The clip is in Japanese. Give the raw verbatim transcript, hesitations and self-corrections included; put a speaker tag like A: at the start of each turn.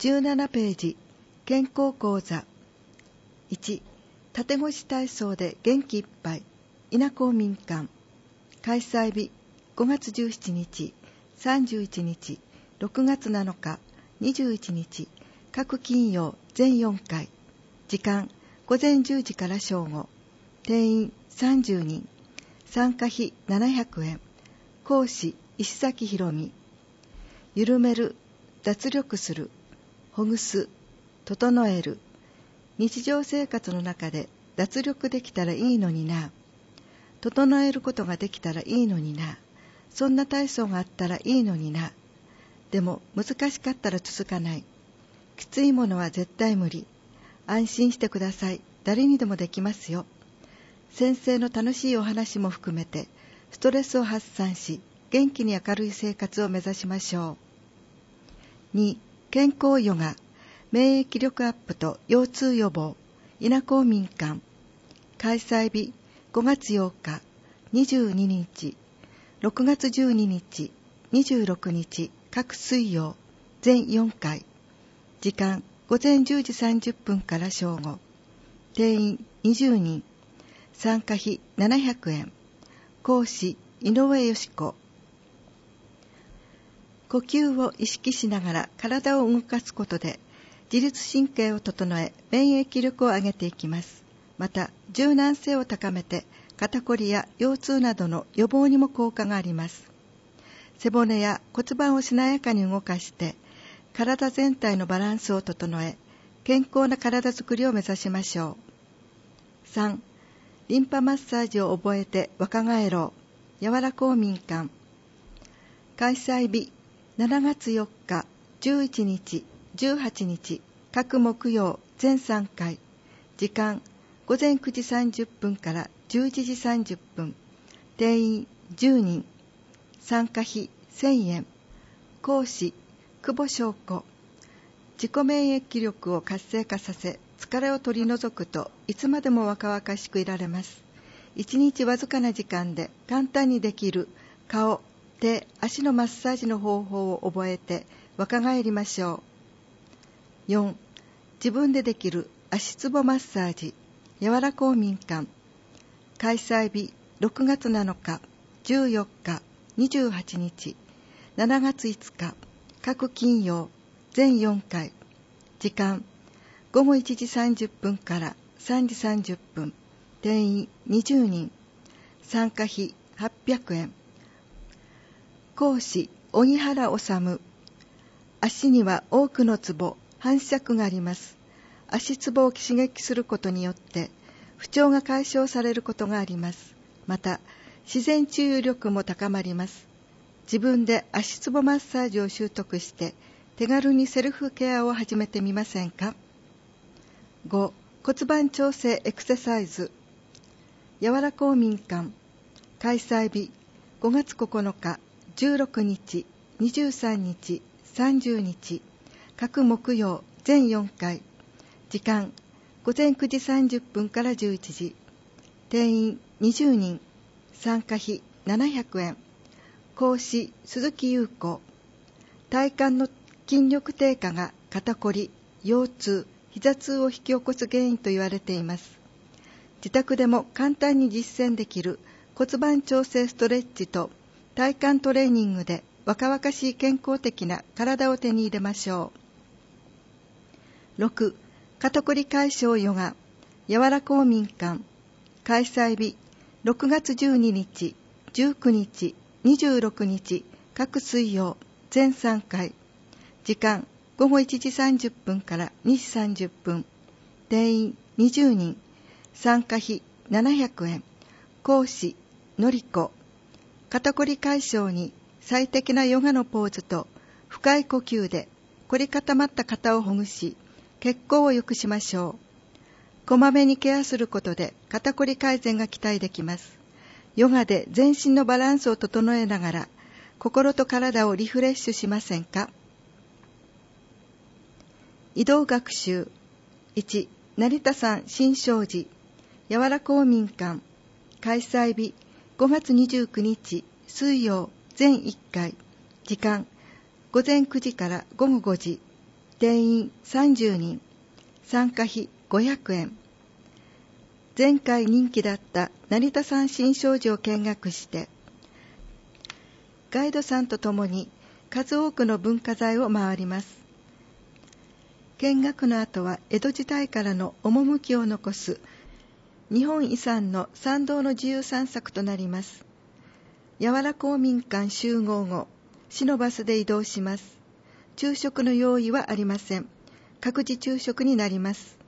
A: じゅうななページ、健康講座。いち、縦腰体操で元気いっぱい、稲公民館。開催日、ごがつじゅうしちにち、さんじゅういちにち、ろくがつなのか、にじゅういちにち、各金曜全よんかい。時間、ごぜんじゅうじから正午。定員さんじゅうにん。参加費ななひゃくえん。講師、石崎ひろみ。緩める、脱力する、ほぐす、整える。日常生活の中で脱力できたらいいのにな。整えることができたらいいのにな。そんな体操があったらいいのにな。でも難しかったら続かない。きついものは絶対無理。安心してください。誰にでもできますよ。先生の楽しいお話も含めてストレスを発散し、元気に明るい生活を目指しましょう。に、健康ヨガ、免疫力アップと腰痛予防、稲公民館。開催日、ごがつようか、にじゅうににち、ろくがつじゅうににち、にじゅうろくにち、各水曜、全よんかい。時間、ごぜんじゅうじさんじゅっぷんから正午。定員にじゅうにん。参加費ななひゃくえん。講師、井上よし子。呼吸を意識しながら体を動かすことで自律神経を整え免疫力を上げていきます。また柔軟性を高めて肩こりや腰痛などの予防にも効果があります。背骨や骨盤をしなやかに動かして体全体のバランスを整え健康な体づくりを目指しましょう。さん、リンパマッサージを覚えて若返ろう、柔ら公民館。開催日、しちがつよっか、じゅういちにち、じゅうはちにち、各木曜全さんかい。時間、ごぜんくじさんじゅっぷんからじゅういちじさんじゅっぷん。定員じゅうにん。参加費せんえん。講師、久保翔子。自己免疫力を活性化させ、疲れを取り除くといつまでも若々しくいられます。一日わずかな時間で簡単にできる顔、手、足のマッサージの方法を覚えて若返りましょう。よん、自分でできる足つぼマッサージ、柔ら公民館。開催日、ろくがつなのか、じゅうよっか、にじゅうはちにち、しちがついつか、各金曜、全よんかい。時間、ごごいちじさんじゅっぷんからさんじさんじゅっぷん。定員にじゅうにん。参加費はっぴゃくえん。講師、荻原治。足には多くのツボ、反射があります。足ツボを刺激することによって不調が解消されることがあります。また、自然治癒力も高まります。自分で足ツボマッサージを習得して手軽にセルフケアを始めてみませんか。ご、骨盤調整エクササイズ、柔ら公民館。開催日、ごがつここのか、じゅうろくにち、にじゅうさんにち、さんじゅうにち、各木曜全よんかい。時間、ごぜんくじさんじゅっぷんからじゅういちじ。定員にじゅうにん。参加費ななひゃくえん。講師、鈴木優子。体幹の筋力低下が肩こり、腰痛、膝痛を引き起こす原因と言われています。自宅でも簡単に実践できる骨盤調整ストレッチと体幹トレーニングで若々しい健康的な体を手に入れましょう。ろく、肩こり解消ヨガ、柔ら公民館。開催日、ろくがつじゅうににち、じゅうくにち、にじゅうろくにち、各水曜、全さんかい。時間、ごごいちじさんじゅっぷんからにじさんじゅっぷん。定員にじゅうにん。参加費ななひゃくえん。講師、のりこ。肩こり解消に最適なヨガのポーズと深い呼吸で凝り固まった肩をほぐし、血行を良くしましょう。こまめにケアすることで肩こり改善が期待できます。ヨガで全身のバランスを整えながら心と体をリフレッシュしませんか。移動学習。いち、成田山新勝寺、柔ら公民館。開催日、ごがつにじゅうくにち、水曜、全いっかい。時間、ごぜんくじからごごごじ。 定員さんじゅうにん、参加費ごひゃくえん。前回人気だった成田山新勝寺を見学して、ガイドさんと共に数多くの文化財を回ります。見学の後は江戸時代からの趣を残す日本遺産の参道の自由散策となります。八原公民館集合後、市のバスで移動します。昼食の用意はありません。各自昼食になります。